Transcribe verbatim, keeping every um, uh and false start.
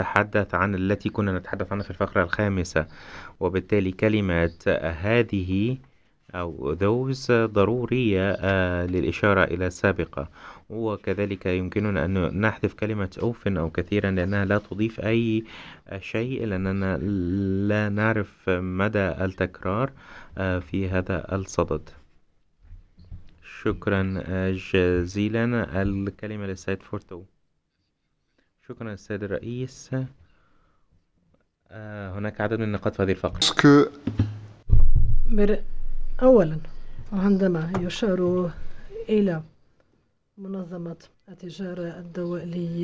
نتحدث عن التي كنا نتحدث عنها في الفقرة الخامسة، وبالتالي كلمة هذه أو those ضرورية للإشارة إلى السابقة. وكذلك يمكننا أن نحذف كلمة often أو كثيرا لأنها لا تضيف أي شيء، لأننا لا نعرف مدى التكرار في هذا الصدد. شكرا جزيلا. الكلمة للسيد فورتو. شكرا السيد الرئيس. هناك عدد من النقاط في هذه الفقرة. أولا، عندما يشار إلى منظمة التجارة الدولية